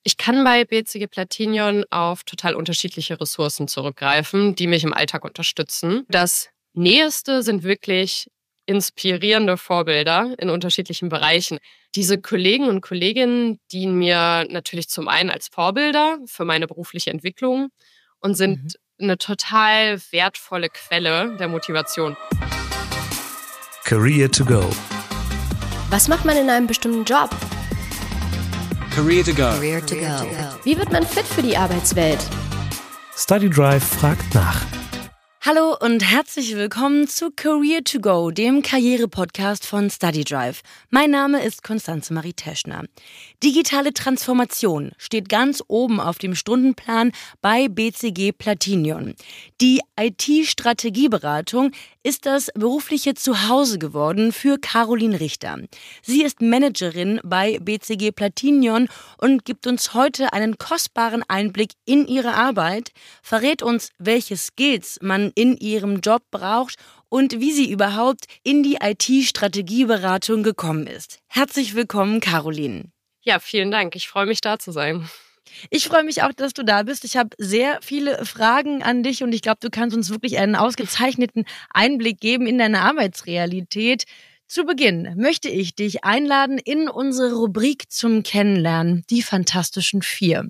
Ich kann bei BCG Platinion auf total unterschiedliche Ressourcen zurückgreifen, die mich im Alltag unterstützen. Das Nächste sind wirklich inspirierende Vorbilder in unterschiedlichen Bereichen. Diese Kollegen und Kolleginnen dienen mir natürlich zum einen als Vorbilder für meine berufliche Entwicklung und sind eine total wertvolle Quelle der Motivation. Career to go. Was macht man in einem bestimmten Job? Career to go. Career to go. Wie wird man fit für die Arbeitswelt? StudyDrive fragt nach. Hallo und herzlich willkommen zu Career to Go, dem Karriere-Podcast von StudyDrive. Mein Name ist Konstanze Marie Teschner. Digitale Transformation steht ganz oben auf dem Stundenplan bei BCG Platinion. Die IT-Strategieberatung ist das berufliche Zuhause geworden für Caroline Richter. Sie ist Managerin bei BCG Platinion und gibt uns heute einen kostbaren Einblick in ihre Arbeit, verrät uns, welche Skills man in ihrem Job braucht und wie sie überhaupt in die IT-Strategieberatung gekommen ist. Herzlich willkommen, Caroline. Ja, vielen Dank. Ich freue mich, da zu sein. Ich freue mich auch, dass du da bist. Ich habe sehr viele Fragen an dich und ich glaube, du kannst uns wirklich einen ausgezeichneten Einblick geben in deine Arbeitsrealität. Zu Beginn möchte ich dich einladen in unsere Rubrik zum Kennenlernen, die Fantastischen Vier.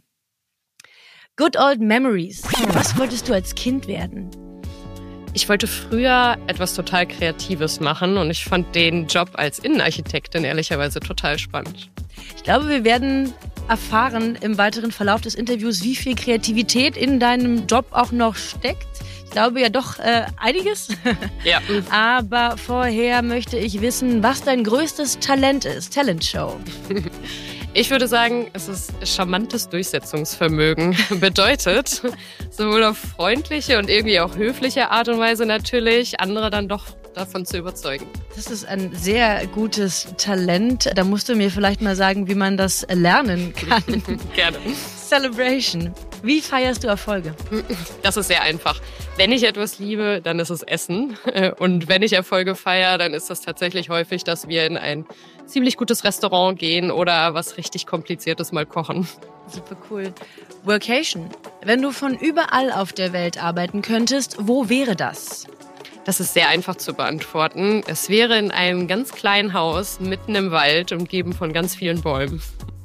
Good Old Memories. Was wolltest du als Kind werden? Ich wollte früher etwas total Kreatives machen und ich fand den Job als Innenarchitektin ehrlicherweise total spannend. Ich glaube, wir werden erfahren im weiteren Verlauf des Interviews, wie viel Kreativität in deinem Job auch noch steckt. Ich glaube ja doch einiges. Ja. Aber vorher möchte ich wissen, was dein größtes Talent ist. Talentshow. Ich würde sagen, es ist charmantes Durchsetzungsvermögen. Bedeutet, sowohl auf freundliche und irgendwie auch höfliche Art und Weise natürlich, andere dann doch davon zu überzeugen. Das ist ein sehr gutes Talent. Da musst du mir vielleicht mal sagen, wie man das lernen kann. Gerne. Celebration. Wie feierst du Erfolge? Das ist sehr einfach. Wenn ich etwas liebe, dann ist es Essen. Und wenn ich Erfolge feiere, dann ist das tatsächlich häufig, dass wir in ein ziemlich gutes Restaurant gehen oder was richtig Kompliziertes mal kochen. Super cool. Workation. Wenn du von überall auf der Welt arbeiten könntest, wo wäre das? Das ist sehr einfach zu beantworten. Es wäre in einem ganz kleinen Haus mitten im Wald, umgeben von ganz vielen Bäumen.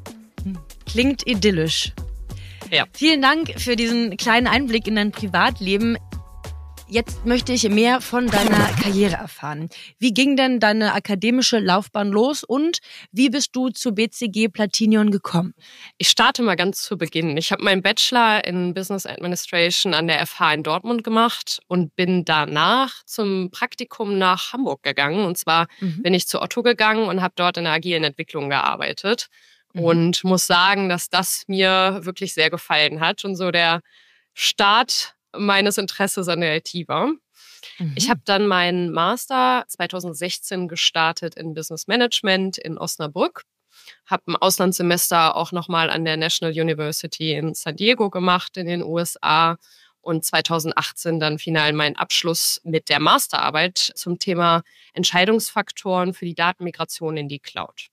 Klingt idyllisch. Ja. Vielen Dank für diesen kleinen Einblick in dein Privatleben. Jetzt möchte ich mehr von deiner Karriere erfahren. Wie ging denn deine akademische Laufbahn los und wie bist du zu BCG Platinion gekommen? Ich starte mal ganz zu Beginn. Ich habe meinen Bachelor in Business Administration an der FH in Dortmund gemacht und bin danach zum Praktikum nach Hamburg gegangen. Und zwar bin ich zu Otto gegangen und habe dort in der agilen Entwicklung gearbeitet. Und muss sagen, dass das mir wirklich sehr gefallen hat und so der Start meines Interesses an der IT war. Ich habe dann meinen Master 2016 gestartet in Business Management in Osnabrück, habe ein Auslandssemester auch nochmal an der National University in San Diego gemacht in den USA und 2018 dann final meinen Abschluss mit der Masterarbeit zum Thema Entscheidungsfaktoren für die Datenmigration in die Cloud.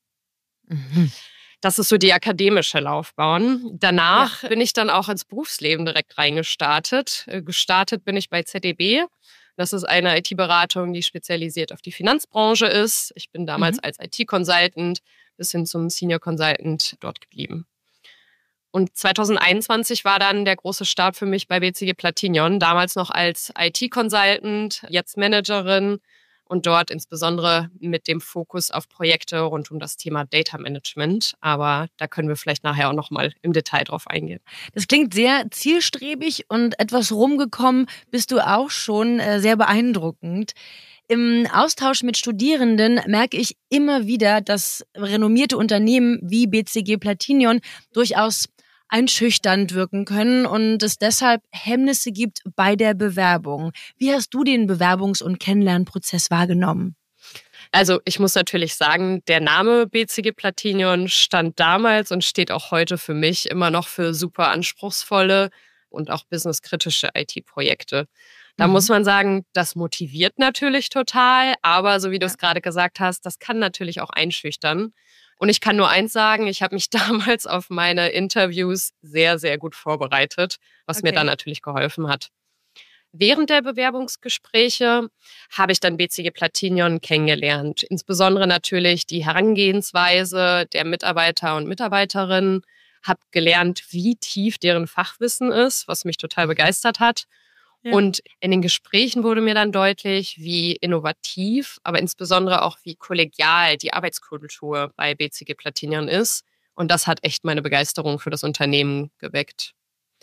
Das ist so die akademische Laufbahn. Danach bin ich dann auch ins Berufsleben direkt reingestartet. Gestartet bin ich bei ZDB. Das ist eine IT-Beratung, die spezialisiert auf die Finanzbranche ist. Ich bin damals als IT-Consultant bis hin zum Senior Consultant dort geblieben. Und 2021 war dann der große Start für mich bei BCG Platinion. Damals noch als IT-Consultant, jetzt Managerin. Und dort insbesondere mit dem Fokus auf Projekte rund um das Thema Data Management. Aber da können wir vielleicht nachher auch nochmal im Detail drauf eingehen. Das klingt sehr zielstrebig und etwas rumgekommen bist du auch schon, sehr beeindruckend. Im Austausch mit Studierenden merke ich immer wieder, dass renommierte Unternehmen wie BCG Platinion durchaus einschüchternd wirken können und es deshalb Hemmnisse gibt bei der Bewerbung. Wie hast du den Bewerbungs- und Kennenlernprozess wahrgenommen? Also ich muss natürlich sagen, der Name BCG Platinion stand damals und steht auch heute für mich immer noch für super anspruchsvolle und auch businesskritische IT-Projekte. Da muss man sagen, das motiviert natürlich total, aber so wie du es gerade gesagt hast, das kann natürlich auch einschüchtern. Und ich kann nur eins sagen, ich habe mich damals auf meine Interviews sehr, sehr gut vorbereitet, was mir dann natürlich geholfen hat. Während der Bewerbungsgespräche habe ich dann BCG Platinion kennengelernt. Insbesondere natürlich die Herangehensweise der Mitarbeiter und Mitarbeiterinnen. Habe gelernt, wie tief deren Fachwissen ist, was mich total begeistert hat. Ja. Und in den Gesprächen wurde mir dann deutlich, wie innovativ, aber insbesondere auch wie kollegial die Arbeitskultur bei BCG Platinion ist. Und das hat echt meine Begeisterung für das Unternehmen geweckt.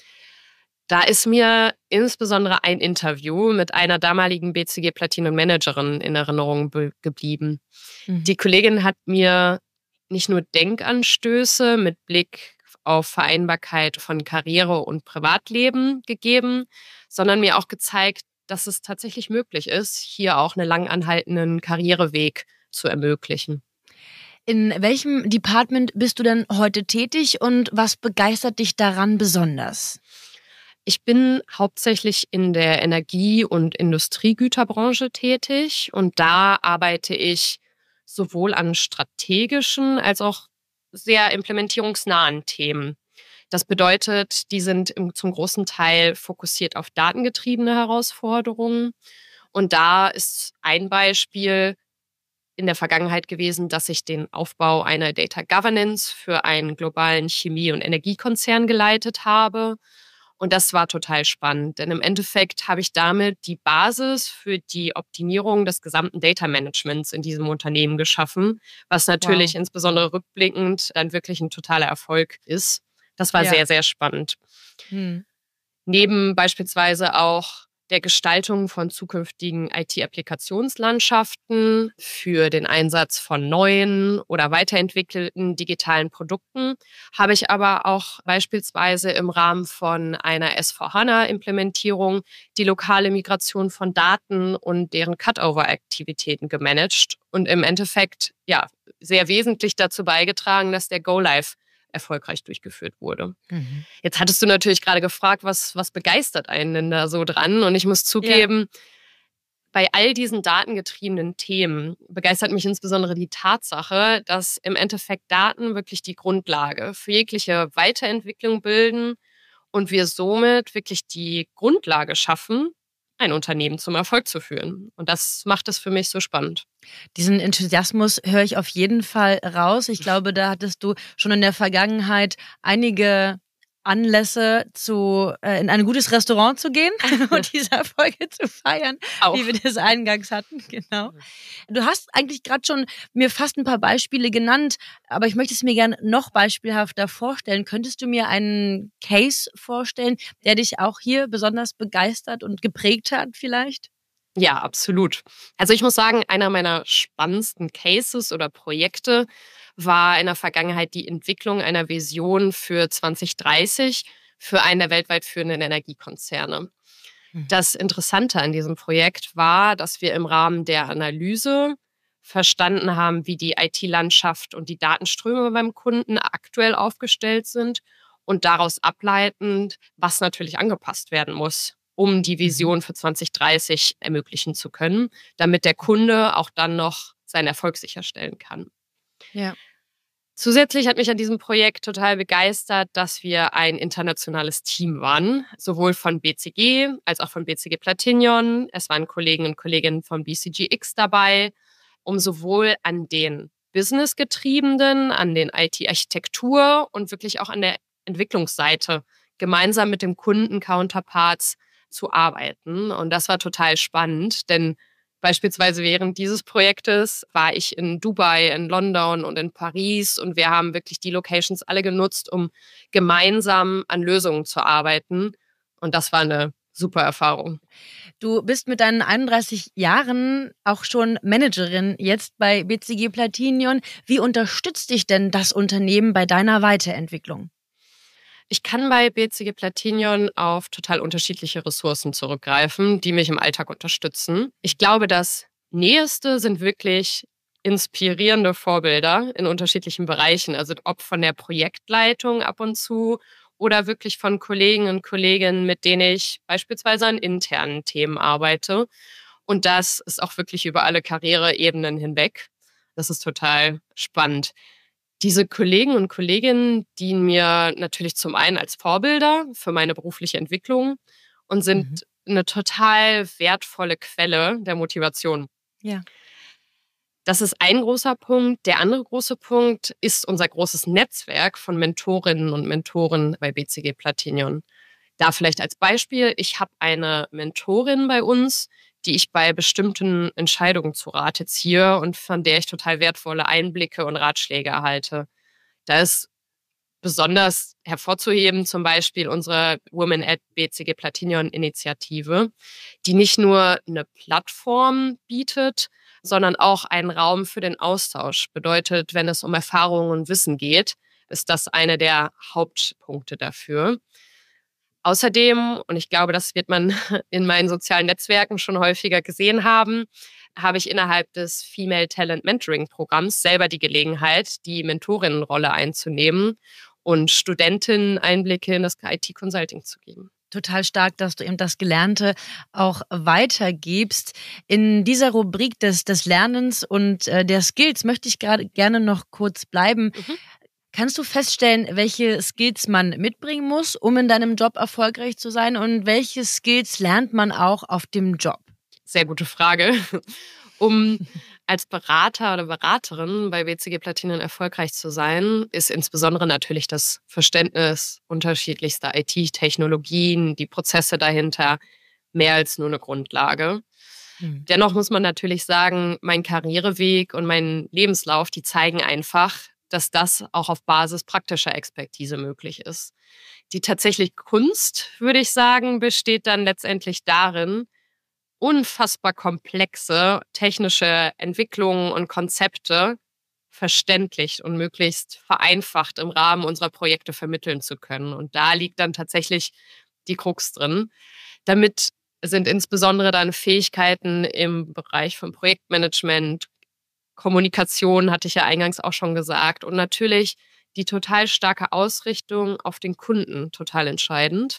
Da ist mir insbesondere ein Interview mit einer damaligen BCG Platinion Managerin in Erinnerung geblieben. Die Kollegin hat mir nicht nur Denkanstöße mit Blick auf Vereinbarkeit von Karriere und Privatleben gegeben, sondern mir auch gezeigt, dass es tatsächlich möglich ist, hier auch einen lang anhaltenden Karriereweg zu ermöglichen. In welchem Department bist du denn heute tätig und was begeistert dich daran besonders? Ich bin hauptsächlich in der Energie- und Industriegüterbranche tätig und da arbeite ich sowohl an strategischen als auch sehr implementierungsnahen Themen. Das bedeutet, die sind zum großen Teil fokussiert auf datengetriebene Herausforderungen. Und da ist ein Beispiel in der Vergangenheit gewesen, dass ich den Aufbau einer Data Governance für einen globalen Chemie- und Energiekonzern geleitet habe. Und das war total spannend, denn im Endeffekt habe ich damit die Basis für die Optimierung des gesamten Data Managements in diesem Unternehmen geschaffen, was natürlich insbesondere rückblickend dann wirklich ein totaler Erfolg ist. Das war sehr, sehr spannend. Neben beispielsweise auch der Gestaltung von zukünftigen IT-Applikationslandschaften für den Einsatz von neuen oder weiterentwickelten digitalen Produkten habe ich aber auch beispielsweise im Rahmen von einer S4HANA-Implementierung die lokale Migration von Daten und deren Cutover-Aktivitäten gemanagt und im Endeffekt sehr wesentlich dazu beigetragen, dass der Go-Live erfolgreich durchgeführt wurde. Jetzt hattest du natürlich gerade gefragt, was begeistert einen denn da so dran? Und ich muss zugeben, bei all diesen datengetriebenen Themen begeistert mich insbesondere die Tatsache, dass im Endeffekt Daten wirklich die Grundlage für jegliche Weiterentwicklung bilden und wir somit wirklich die Grundlage schaffen, ein Unternehmen zum Erfolg zu führen. Und das macht es für mich so spannend. Diesen Enthusiasmus höre ich auf jeden Fall raus. Ich glaube, da hattest du schon in der Vergangenheit einige Anlässe in ein gutes Restaurant zu gehen und diese Erfolge zu feiern, wie wir das eingangs hatten. Genau. Du hast eigentlich gerade schon mir fast ein paar Beispiele genannt, aber ich möchte es mir gerne noch beispielhafter vorstellen. Könntest du mir einen Case vorstellen, der dich auch hier besonders begeistert und geprägt hat vielleicht? Ja, absolut. Also ich muss sagen, einer meiner spannendsten Cases oder Projekte war in der Vergangenheit die Entwicklung einer Vision für 2030 für einen der weltweit führenden Energiekonzerne. Das Interessante an diesem Projekt war, dass wir im Rahmen der Analyse verstanden haben, wie die IT-Landschaft und die Datenströme beim Kunden aktuell aufgestellt sind und daraus ableitend, was natürlich angepasst werden muss, um die Vision für 2030 ermöglichen zu können, damit der Kunde auch dann noch seinen Erfolg sicherstellen kann. Ja. Zusätzlich hat mich an diesem Projekt total begeistert, dass wir ein internationales Team waren, sowohl von BCG als auch von BCG Platinion. Es waren Kollegen und Kolleginnen von BCGX dabei, um sowohl an den Business-getriebenen, an den IT-Architektur und wirklich auch an der Entwicklungsseite gemeinsam mit dem Kunden-Counterparts zu arbeiten. Und das war total spannend, denn beispielsweise während dieses Projektes war ich in Dubai, in London und in Paris und wir haben wirklich die Locations alle genutzt, um gemeinsam an Lösungen zu arbeiten. Und das war eine super Erfahrung. Du bist mit deinen 31 Jahren auch schon Managerin jetzt bei BCG Platinion. Wie unterstützt dich denn das Unternehmen bei deiner Weiterentwicklung? Ich kann bei BCG Platinion auf total unterschiedliche Ressourcen zurückgreifen, die mich im Alltag unterstützen. Ich glaube, das Nächste sind wirklich inspirierende Vorbilder in unterschiedlichen Bereichen. Also ob von der Projektleitung ab und zu oder wirklich von Kollegen und Kolleginnen, mit denen ich beispielsweise an internen Themen arbeite. Und das ist auch wirklich über alle Karriereebenen hinweg. Das ist total spannend. Diese Kollegen und Kolleginnen dienen mir natürlich zum einen als Vorbilder für meine berufliche Entwicklung und sind eine total wertvolle Quelle der Motivation. Ja. Das ist ein großer Punkt. Der andere große Punkt ist unser großes Netzwerk von Mentorinnen und Mentoren bei BCG Platinion. Da vielleicht als Beispiel, ich habe eine Mentorin bei uns, die ich bei bestimmten Entscheidungen zu Rate ziehe und von der ich total wertvolle Einblicke und Ratschläge erhalte. Da ist besonders hervorzuheben zum Beispiel unsere Women at BCG Platinion Initiative, die nicht nur eine Plattform bietet, sondern auch einen Raum für den Austausch. Bedeutet, wenn es um Erfahrungen und Wissen geht, ist das einer der Hauptpunkte dafür. Außerdem, und ich glaube, das wird man in meinen sozialen Netzwerken schon häufiger gesehen haben, habe ich innerhalb des Female Talent Mentoring Programms selber die Gelegenheit, die Mentorinnenrolle einzunehmen und Studentinnen Einblicke in das IT-Consulting zu geben. Total stark, dass du eben das Gelernte auch weitergibst. In dieser Rubrik des Lernens und der Skills möchte ich gerade gerne noch kurz bleiben. Kannst du feststellen, welche Skills man mitbringen muss, um in deinem Job erfolgreich zu sein, und welche Skills lernt man auch auf dem Job? Sehr gute Frage. Um als Berater oder Beraterin bei BCG Platinion erfolgreich zu sein, ist insbesondere natürlich das Verständnis unterschiedlichster IT-Technologien, die Prozesse dahinter, mehr als nur eine Grundlage. Dennoch muss man natürlich sagen, mein Karriereweg und mein Lebenslauf, die zeigen einfach, dass das auch auf Basis praktischer Expertise möglich ist. Die tatsächlich Kunst, würde ich sagen, besteht dann letztendlich darin, unfassbar komplexe technische Entwicklungen und Konzepte verständlich und möglichst vereinfacht im Rahmen unserer Projekte vermitteln zu können. Und da liegt dann tatsächlich die Krux drin. Damit sind insbesondere dann Fähigkeiten im Bereich von Projektmanagement, Kommunikation, hatte ich ja eingangs auch schon gesagt, und natürlich die total starke Ausrichtung auf den Kunden total entscheidend.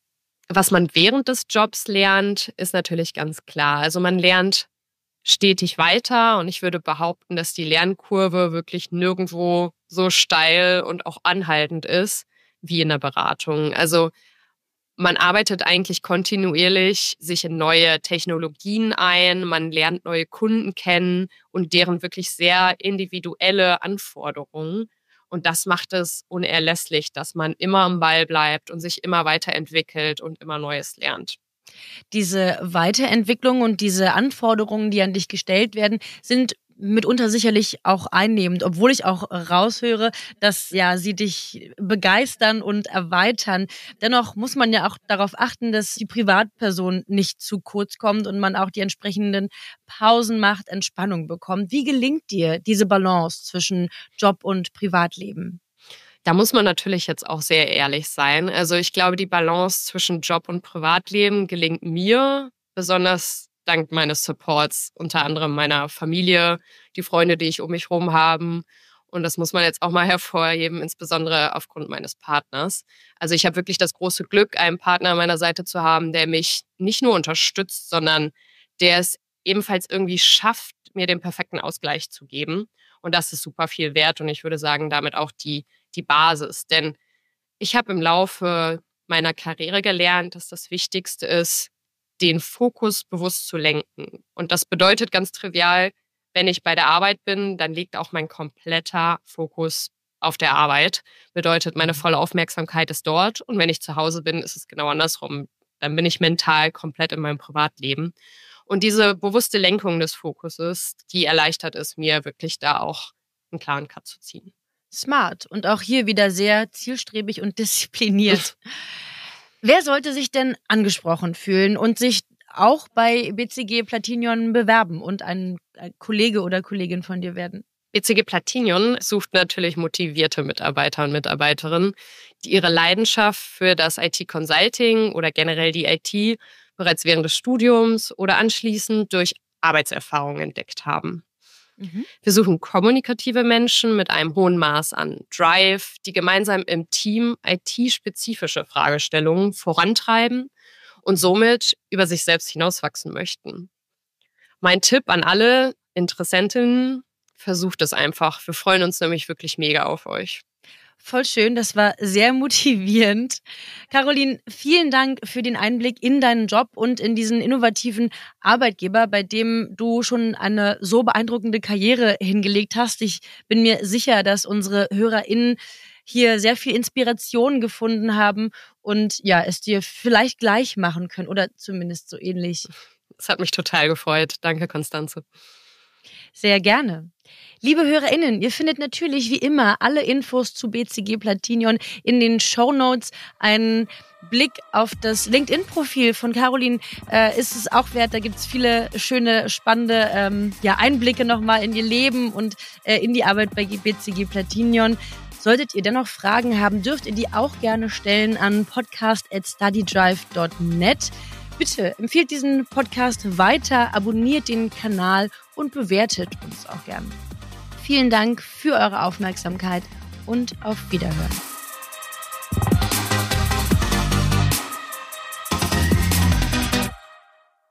Was man während des Jobs lernt, ist natürlich ganz klar. Also man lernt stetig weiter und ich würde behaupten, dass die Lernkurve wirklich nirgendwo so steil und auch anhaltend ist wie in der Beratung. Also man arbeitet eigentlich kontinuierlich sich in neue Technologien ein, man lernt neue Kunden kennen und deren wirklich sehr individuelle Anforderungen. Und das macht es unerlässlich, dass man immer am Ball bleibt und sich immer weiterentwickelt und immer Neues lernt. Diese Weiterentwicklung und diese Anforderungen, die an dich gestellt werden, sind mitunter sicherlich auch einnehmend, obwohl ich auch raushöre, dass ja sie dich begeistern und erweitern. Dennoch muss man ja auch darauf achten, dass die Privatperson nicht zu kurz kommt und man auch die entsprechenden Pausen macht, Entspannung bekommt. Wie gelingt dir diese Balance zwischen Job und Privatleben? Da muss man natürlich jetzt auch sehr ehrlich sein. Also ich glaube, die Balance zwischen Job und Privatleben gelingt mir besonders dank meines Supports, unter anderem meiner Familie, die Freunde, die ich um mich herum habe. Und das muss man jetzt auch mal hervorheben, insbesondere aufgrund meines Partners. Also ich habe wirklich das große Glück, einen Partner an meiner Seite zu haben, der mich nicht nur unterstützt, sondern der es ebenfalls irgendwie schafft, mir den perfekten Ausgleich zu geben. Und das ist super viel wert und ich würde sagen, damit auch die Basis. Denn ich habe im Laufe meiner Karriere gelernt, dass das Wichtigste ist, den Fokus bewusst zu lenken. Und das bedeutet ganz trivial, wenn ich bei der Arbeit bin, dann liegt auch mein kompletter Fokus auf der Arbeit. Bedeutet, meine volle Aufmerksamkeit ist dort. Und wenn ich zu Hause bin, ist es genau andersrum. Dann bin ich mental komplett in meinem Privatleben. Und diese bewusste Lenkung des Fokuses, die erleichtert es mir, wirklich da auch einen klaren Cut zu ziehen. Smart und auch hier wieder sehr zielstrebig und diszipliniert. Wer sollte sich denn angesprochen fühlen und sich auch bei BCG Platinion bewerben und ein Kollege oder Kollegin von dir werden? BCG Platinion sucht natürlich motivierte Mitarbeiter und Mitarbeiterinnen, die ihre Leidenschaft für das IT-Consulting oder generell die IT bereits während des Studiums oder anschließend durch Arbeitserfahrung entdeckt haben. Wir suchen kommunikative Menschen mit einem hohen Maß an Drive, die gemeinsam im Team IT-spezifische Fragestellungen vorantreiben und somit über sich selbst hinauswachsen möchten. Mein Tipp an alle Interessentinnen: versucht es einfach. Wir freuen uns nämlich wirklich mega auf euch. Voll schön, das war sehr motivierend. Caroline, vielen Dank für den Einblick in deinen Job und in diesen innovativen Arbeitgeber, bei dem du schon eine so beeindruckende Karriere hingelegt hast. Ich bin mir sicher, dass unsere HörerInnen hier sehr viel Inspiration gefunden haben und ja, es dir vielleicht gleich machen können oder zumindest so ähnlich. Es hat mich total gefreut. Danke, Constanze. Sehr gerne. Liebe HörerInnen, ihr findet natürlich wie immer alle Infos zu BCG Platinion in den Shownotes. Ein Blick auf das LinkedIn-Profil von Caroline ist es auch wert. Da gibt es viele schöne, spannende Einblicke nochmal in ihr Leben und in die Arbeit bei BCG Platinion. Solltet ihr dennoch Fragen haben, dürft ihr die auch gerne stellen an podcast@studydrive.net. Bitte empfehlt diesen Podcast weiter, abonniert den Kanal und bewertet uns auch gern. Vielen Dank für eure Aufmerksamkeit und auf Wiederhören.